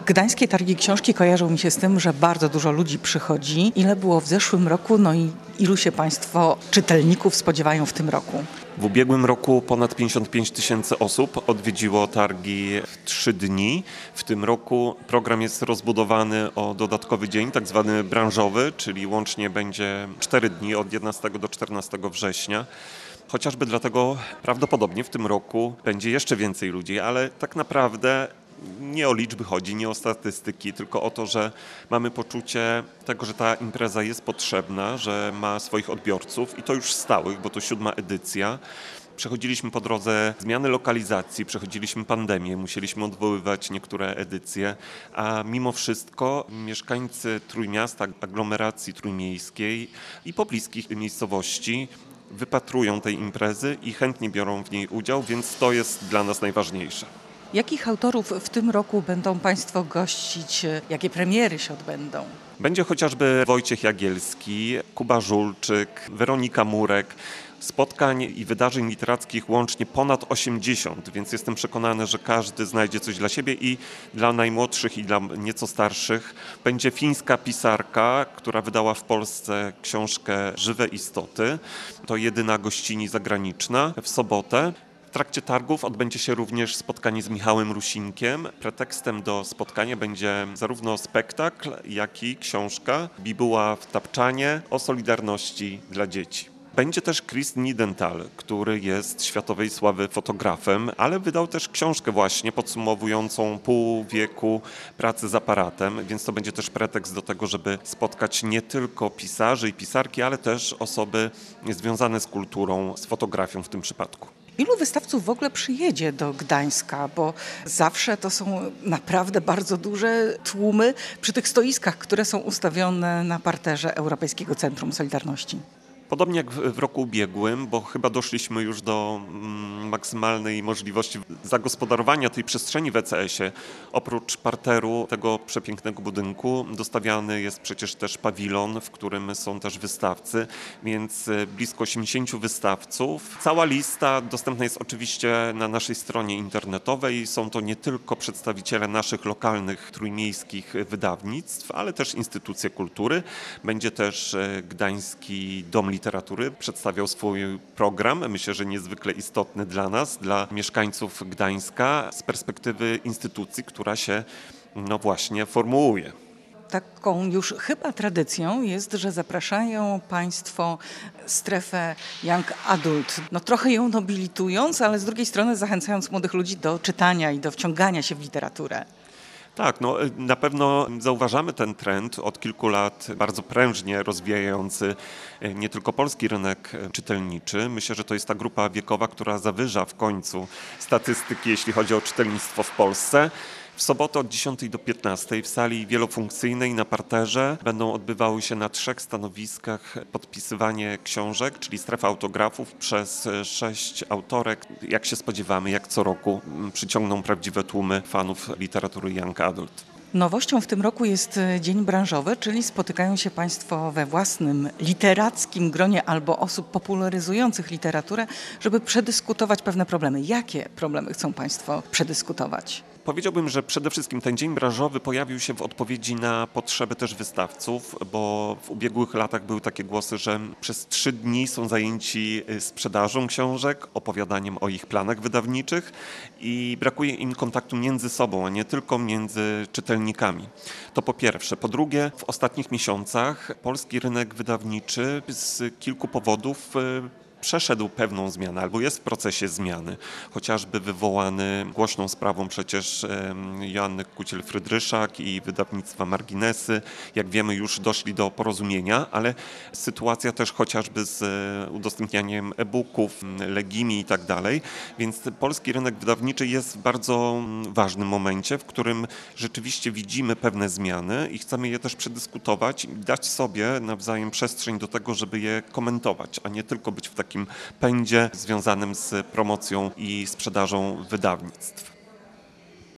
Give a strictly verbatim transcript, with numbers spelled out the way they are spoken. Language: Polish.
Gdańskie Targi Książki kojarzą mi się z tym, że bardzo dużo ludzi przychodzi. Ile było w zeszłym roku, no i ilu się Państwo czytelników spodziewają w tym roku? W ubiegłym roku ponad pięćdziesiąt pięć tysięcy osób odwiedziło targi w trzy dni. W tym roku program jest rozbudowany o dodatkowy dzień, tak zwany branżowy, czyli łącznie będzie cztery dni od jedenastego do czternastego września. Chociażby dlatego prawdopodobnie w tym roku będzie jeszcze więcej ludzi, ale tak naprawdę nie o liczby chodzi, nie o statystyki, tylko o to, że mamy poczucie tego, że ta impreza jest potrzebna, że ma swoich odbiorców i to już stałych, bo to siódma edycja. Przechodziliśmy po drodze zmiany lokalizacji, przechodziliśmy pandemię, musieliśmy odwoływać niektóre edycje, a mimo wszystko mieszkańcy Trójmiasta, aglomeracji trójmiejskiej i pobliskich miejscowości wypatrują tej imprezy i chętnie biorą w niej udział, więc to jest dla nas najważniejsze. Jakich autorów w tym roku będą Państwo gościć? Jakie premiery się odbędą? Będzie chociażby Wojciech Jagielski, Kuba Żulczyk, Weronika Murek. Spotkań i wydarzeń literackich łącznie ponad osiemdziesiąt, więc jestem przekonany, że każdy znajdzie coś dla siebie i dla najmłodszych i dla nieco starszych. Będzie fińska pisarka, która wydała w Polsce książkę Żywe istoty. To jedyna gościni zagraniczna w sobotę. W trakcie targów odbędzie się również spotkanie z Michałem Rusinkiem. Pretekstem do spotkania będzie zarówno spektakl, jak i książka Bibuła w tapczanie o solidarności dla dzieci. Będzie też Chris Nidenthal, który jest światowej sławy fotografem, ale wydał też książkę właśnie podsumowującą pół wieku pracy z aparatem, więc to będzie też pretekst do tego, żeby spotkać nie tylko pisarzy i pisarki, ale też osoby związane z kulturą, z fotografią w tym przypadku. Ilu wystawców w ogóle przyjedzie do Gdańska, bo zawsze to są naprawdę bardzo duże tłumy przy tych stoiskach, które są ustawione na parterze Europejskiego Centrum Solidarności? Podobnie jak w roku ubiegłym, bo chyba doszliśmy już do mm, maksymalnej możliwości zagospodarowania tej przestrzeni w E C S-ie. Oprócz parteru tego przepięknego budynku dostawiany jest przecież też pawilon, w którym są też wystawcy, więc blisko osiemdziesięciu wystawców. Cała lista dostępna jest oczywiście na naszej stronie internetowej. Są to nie tylko przedstawiciele naszych lokalnych trójmiejskich wydawnictw, ale też instytucje kultury. Będzie też Gdański Dom Literatury. Literatury przedstawiał swój program, myślę, że niezwykle istotny dla nas, dla mieszkańców Gdańska z perspektywy instytucji, która się no właśnie formułuje. Taką już chyba tradycją jest, że zapraszają Państwo strefę Young Adult, no trochę ją nobilitując, ale z drugiej strony zachęcając młodych ludzi do czytania i do wciągania się w literaturę. Tak, no na pewno zauważamy ten trend od kilku lat bardzo prężnie rozwijający nie tylko polski rynek czytelniczy. Myślę, że to jest ta grupa wiekowa, która zawyża w końcu statystyki, jeśli chodzi o czytelnictwo w Polsce. W sobotę od dziesiątej do piętnastej w sali wielofunkcyjnej na parterze będą odbywały się na trzech stanowiskach podpisywanie książek, czyli strefa autografów przez sześć autorek. Jak się spodziewamy, jak co roku przyciągną prawdziwe tłumy fanów literatury Young Adult. Nowością w tym roku jest dzień branżowy, czyli spotykają się Państwo we własnym literackim gronie albo osób popularyzujących literaturę, żeby przedyskutować pewne problemy. Jakie problemy chcą Państwo przedyskutować? Powiedziałbym, że przede wszystkim ten dzień branżowy pojawił się w odpowiedzi na potrzeby też wystawców, bo w ubiegłych latach były takie głosy, że przez trzy dni są zajęci sprzedażą książek, opowiadaniem o ich planach wydawniczych i brakuje im kontaktu między sobą, a nie tylko między czytelnikami. To po pierwsze. Po drugie, w ostatnich miesiącach polski rynek wydawniczy z kilku powodów przeszedł pewną zmianę albo jest w procesie zmiany, chociażby wywołany głośną sprawą przecież Joanny Kuciel-Frydryszak i wydawnictwa Marginesy. Jak wiemy, już doszli do porozumienia, ale sytuacja też chociażby z udostępnianiem e-booków, Legimi i tak dalej, więc polski rynek wydawniczy jest w bardzo ważnym momencie, w którym rzeczywiście widzimy pewne zmiany i chcemy je też przedyskutować i dać sobie nawzajem przestrzeń do tego, żeby je komentować, a nie tylko być w takim takim pędzie związanym z promocją i sprzedażą wydawnictw.